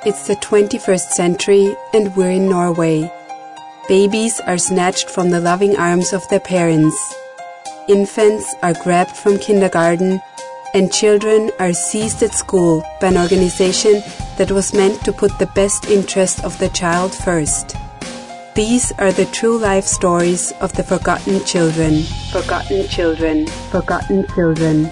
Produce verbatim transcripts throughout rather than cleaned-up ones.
It's the twenty-first century and we're in Norway. Babies are snatched from the loving arms of their parents. Infants are grabbed from kindergarten and children are seized at school by an organization that was meant to put the best interest of the child first. These are the true life stories of the forgotten children. Forgotten children. Forgotten children.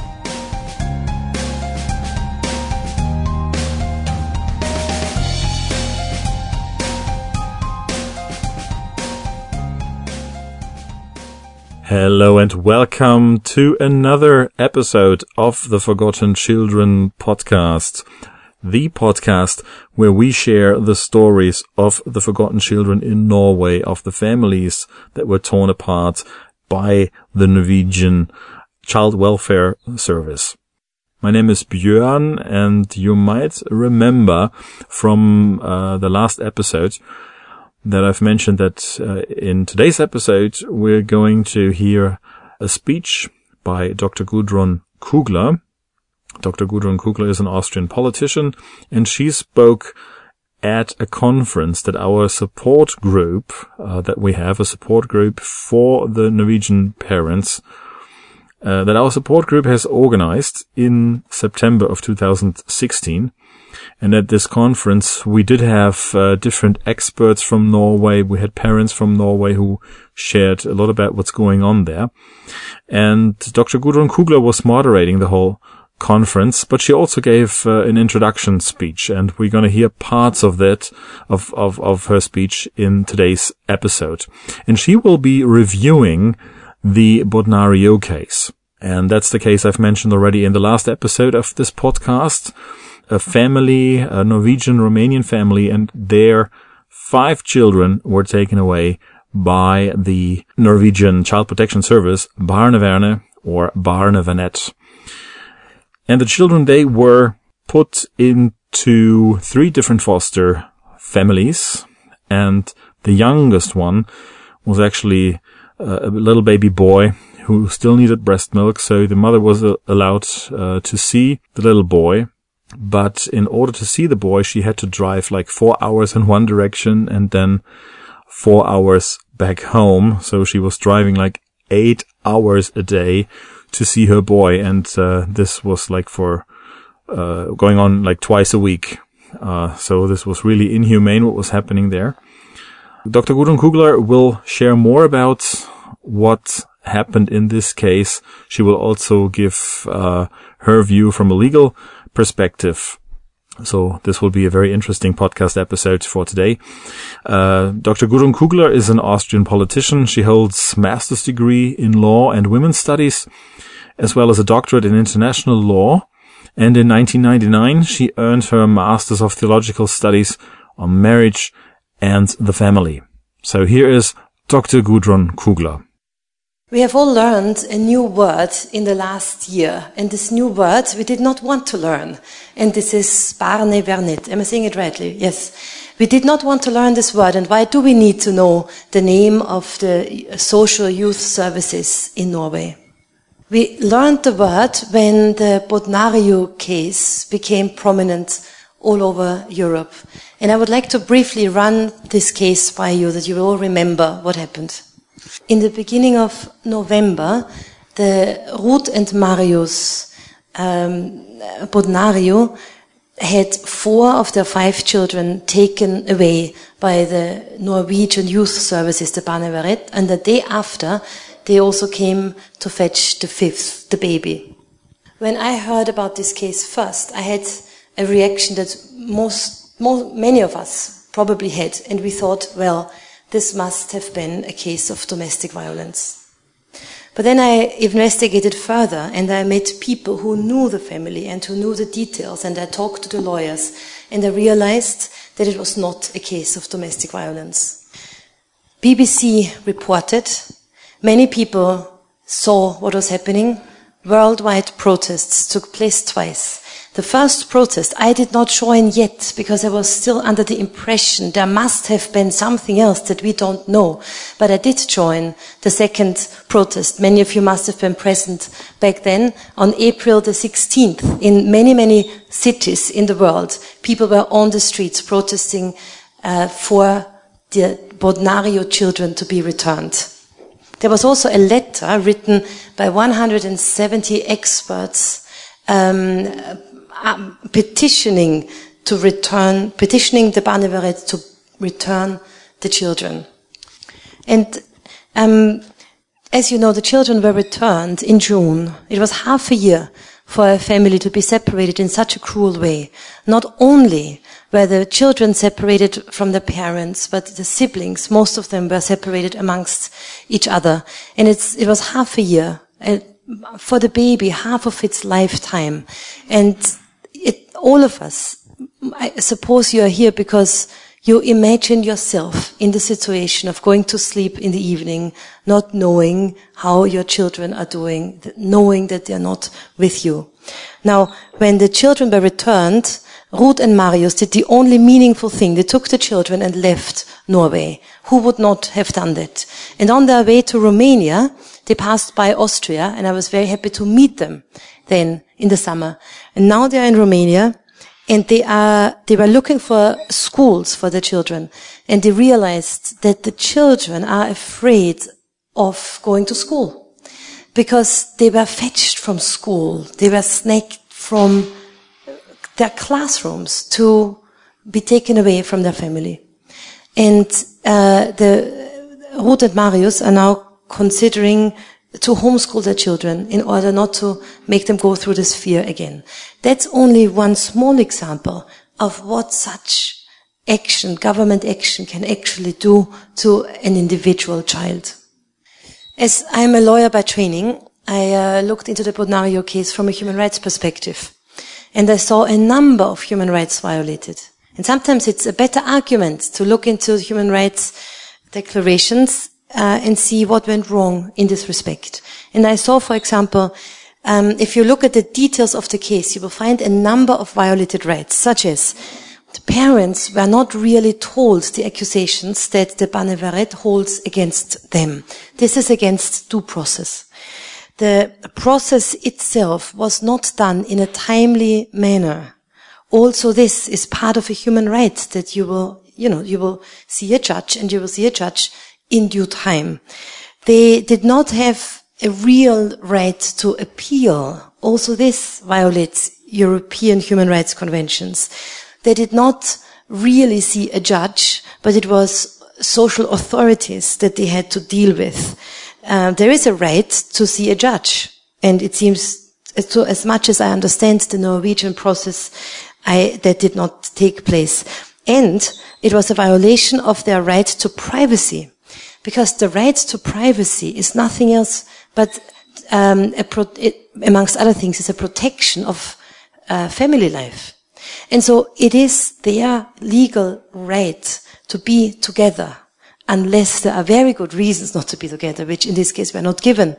Hello and welcome to another episode of the Forgotten Children podcast, the podcast where we share the stories of the forgotten children in Norway, of the families that were torn apart by the Norwegian Child Welfare Service. My name is Björn, and you might remember from uh, the last episode that I've mentioned that uh, in today's episode we're going to hear a speech by Doctor Gudrun Kugler. Doctor Gudrun Kugler is an Austrian politician, and she spoke at a conference that our support group, uh, that we have, a support group for the Norwegian parents, uh, that our support group has organized in September of two thousand sixteen. And at this conference, we did have uh, different experts from Norway. We had parents from Norway who shared a lot about what's going on there. And Doctor Gudrun Kugler was moderating the whole conference, but she also gave uh, an introduction speech. And we're going to hear parts of that, of, of, of her speech in today's episode. And she will be reviewing the Bodnario case. And that's the case I've mentioned already in the last episode of this podcast. A family, a Norwegian-Romanian family, and their five children were taken away by the Norwegian Child Protection Service, Barnevernet, or Barnevernet. And the children, they were put into three different foster families, and the youngest one was actually a little baby boy who still needed breast milk, so the mother was allowed uh, to see the little boy. But in order to see the boy, she had to drive like four hours in one direction and then four hours back home. So she was driving like eight hours a day to see her boy. And uh, this was like for uh going on like twice a week. Uh So this was really inhumane what was happening there. Doctor Gudrun Kugler will share more about what happened in this case. She will also give uh her view from a legal perspective. So this will be a very interesting podcast episode for today. Uh, Doctor Gudrun Kugler is an Austrian politician. She holds master's degree in law and women's studies, as well as a doctorate in international law. And in nineteen ninety-nine, she earned her master's of theological studies on marriage and the family. So here is Doctor Gudrun Kugler. We have all learned a new word in the last year, and this new word we did not want to learn, and this is Barnevernet. Am I saying it rightly? Yes. We did not want to learn this word, and why do we need to know the name of the social youth services in Norway? We learned the word when the Bodnario case became prominent all over Europe, and I would like to briefly run this case by you that you will all remember what happened. In the beginning of November, the Ruth and Marius um, Bodnario had four of their five children taken away by the Norwegian Youth Services, the Barnevernet, and the day after, they also came to fetch the fifth, the baby. When I heard about this case first, I had a reaction that most, most many of us probably had, and we thought, well, this must have been a case of domestic violence. But then I investigated further, and I met people who knew the family and who knew the details, and I talked to the lawyers, and I realized that it was not a case of domestic violence. B B C reported, many people saw what was happening, worldwide protests took place twice. The first protest I did not join yet because I was still under the impression there must have been something else that we don't know. But I did join the second protest. Many of you must have been present back then on April the sixteenth. In many, many cities in the world, people were on the streets protesting uh, for the Bodnario children to be returned. There was also a letter written by one hundred seventy experts um, uh, petitioning to return, petitioning the Barnevernet to return the children. And um, as you know, the children were returned in June. It was half a year for a family to be separated in such a cruel way. Not only were the children separated from their parents, but the siblings, most of them were separated amongst each other. And it's, it was half a year. Uh, for the baby, half of its lifetime. And it, all of us, I suppose you are here because you imagine yourself in the situation of going to sleep in the evening, not knowing how your children are doing, knowing that they are not with you. Now, when the children were returned, Ruth and Marius did the only meaningful thing. They took the children and left Norway. Who would not have done that? And on their way to Romania, they passed by Austria, and I was very happy to meet them then in the summer. And now they are in Romania, and they are, they were looking for schools for the children. And they realized that the children are afraid of going to school because they were fetched from school. They were snatched from their classrooms to be taken away from their family. And uh, the Ruth and Marius are now considering to homeschool their children in order not to make them go through this fear again. That's only one small example of what such action, government action, can actually do to an individual child. As I'm a lawyer by training, I uh, looked into the Bodnario case from a human rights perspective. And I saw a number of human rights violated. And sometimes it's a better argument to look into human rights declarations uh, and see what went wrong in this respect. And I saw, for example, um, if you look at the details of the case, you will find a number of violated rights, such as the parents were not really told the accusations that the Barnevernet holds against them. This is against due process. The process itself was not done in a timely manner. Also, this is part of a human right that you will, you know, you will see a judge and you will see a judge in due time. They did not have a real right to appeal. Also, this violates European human rights conventions. They did not really see a judge, but it was social authorities that they had to deal with. Uh, there is a right to see a judge, and it seems, so as much as I understand the Norwegian process, I, that did not take place. And it was a violation of their right to privacy, because the right to privacy is nothing else but, um, a pro- it, amongst other things, is a protection of uh, family life. And so it is their legal right to be together, unless there are very good reasons not to be together, which in this case were not given.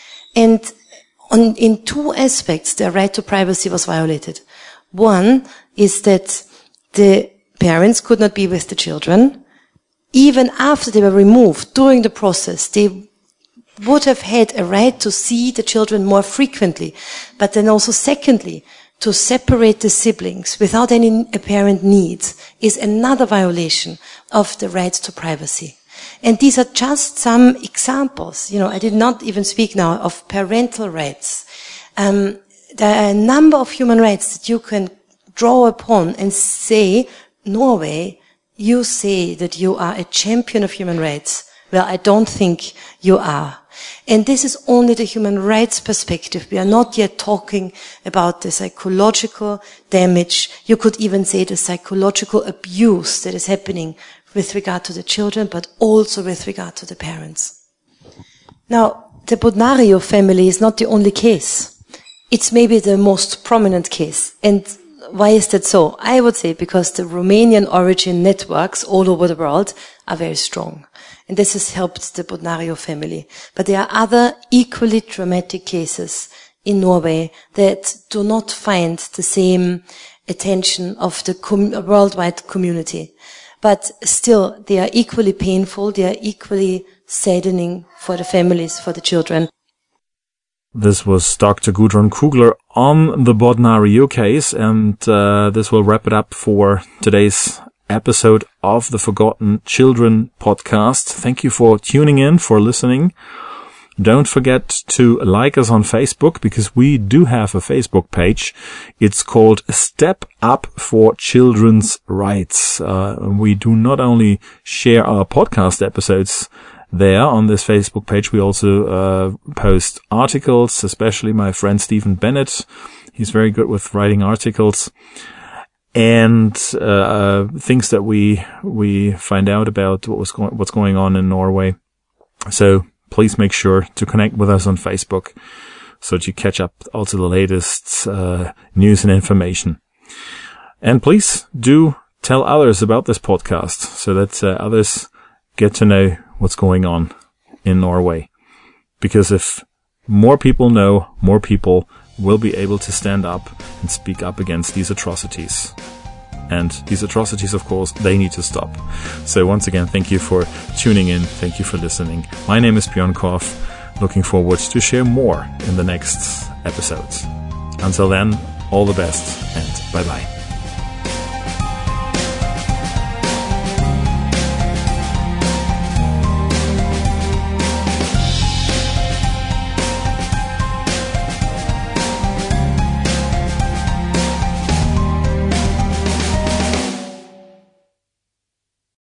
And on, in two aspects, their right to privacy was violated. One is that the parents could not be with the children. Even after they were removed, during the process, they would have had a right to see the children more frequently. But then also, secondly, to separate the siblings without any apparent need is another violation of the right to privacy. And these are just some examples. You know, I did not even speak now of parental rights. Um, there are a number of human rights that you can draw upon and say, Norway, you say that you are a champion of human rights. Well, I don't think you are. And this is only the human rights perspective. We are not yet talking about the psychological damage. You could even say the psychological abuse that is happening with regard to the children, but also with regard to the parents. Now, the Bodnario family is not the only case. It's maybe the most prominent case. And why is that so? I would say because the Romanian origin networks all over the world are very strong. And this has helped the Bodnario family. But there are other equally dramatic cases in Norway that do not find the same attention of the com- worldwide community. But still, they are equally painful, they are equally saddening for the families, for the children. This was Doctor Gudrun Kugler on the Bodnariu case, and uh, this will wrap it up for today's episode of the Forgotten Children podcast. Thank you for tuning in, for listening. Don't forget to like us on Facebook, because we do have a Facebook page. It's called Step Up for Children's Rights. Uh, we do not only share our podcast episodes there on this Facebook page, we also uh, post articles, especially my friend Stephen Bennett. He's very good with writing articles. And uh things that we we find out about what was going what's going on in Norway. So please make sure to connect with us on Facebook so that you catch up also the latest uh news and information. And please do tell others about this podcast so that uh, others get to know what's going on in Norway. Because if more people know, more people will be able to stand up and speak up against these atrocities. And these atrocities, of course, they need to stop. So once again, thank you for tuning in. Thank you for listening. My name is Björn Korf. Looking forward to share more in the next episodes. Until then, all the best and bye-bye.